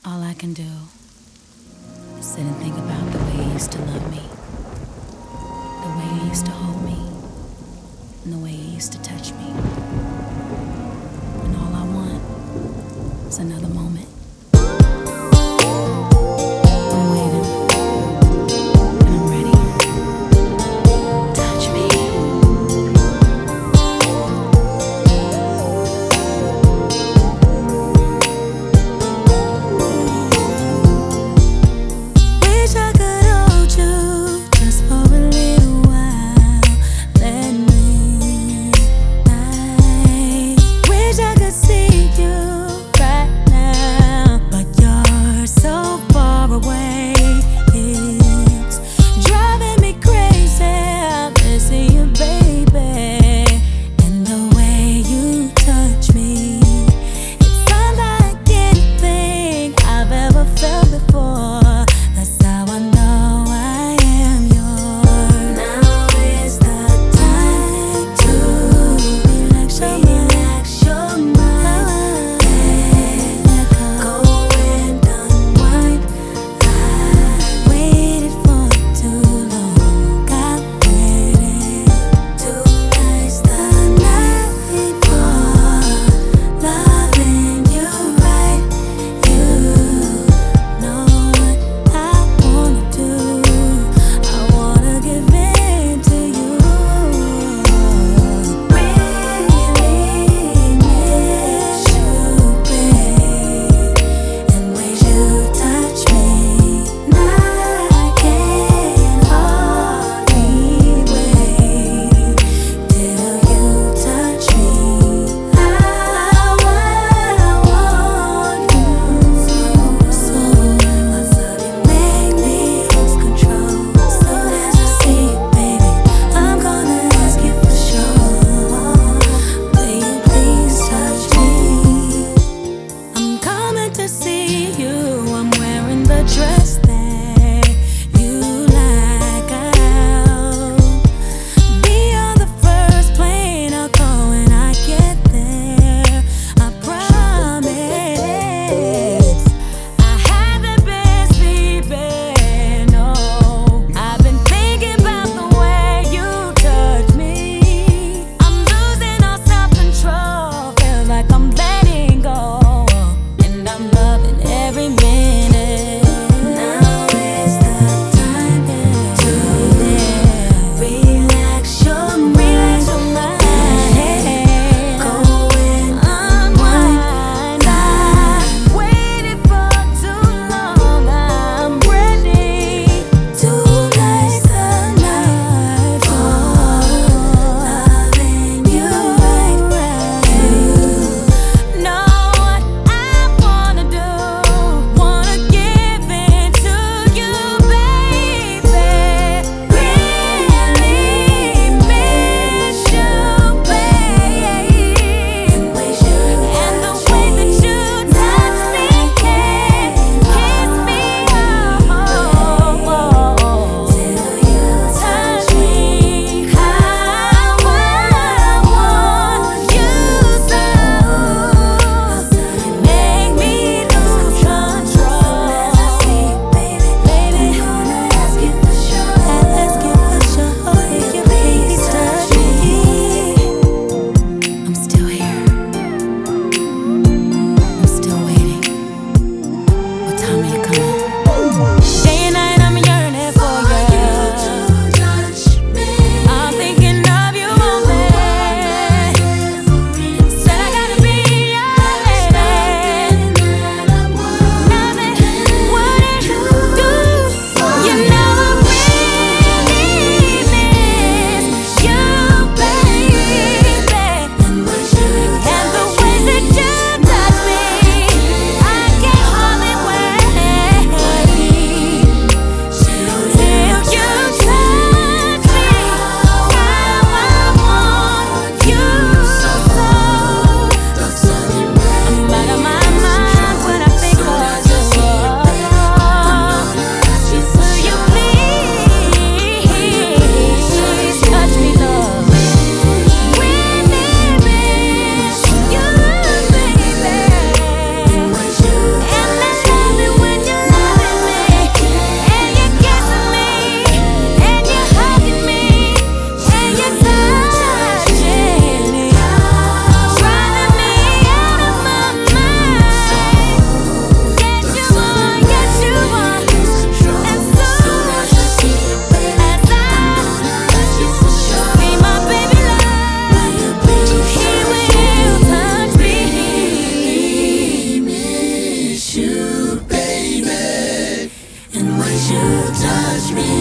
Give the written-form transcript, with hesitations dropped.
All I can do is sit and think about the way you used to love me, the way you used to hold me, and the way you used to touch me. And all I want is another moment. I'm waiting, and I'm ready. Touch me. Wish I could hold you just for a little while. Let me. I wish I could see you right now, but you're so far away. It's driving me crazy. I'm missing you, baby, and the way you touch me. It's unlike anything I've ever felt before. That's how I know I am yours. Now is the time to relax your mind. Let go and unwind. I waited for too long. I waited. Tonight's the night for loving you right. You know what I wanna do. I wanna give in to you. Really miss you, babe, and ways you touch me. Now I can hardly wait till you touch me. I want you so. My sudden make me lose control. Soon as I see you, baby, I'm gonna ask you for sure. Will you please touch me? I'm coming to see you. I'm wearing the dress that you like. I'll be on the first plane. I'll call when I get there. I promise. I haven't been sleeping. No, I've been thinking about the way you touch me. I'm losing all self-control. Feels like I'm letting go, and I'm loving every minute. you touch me.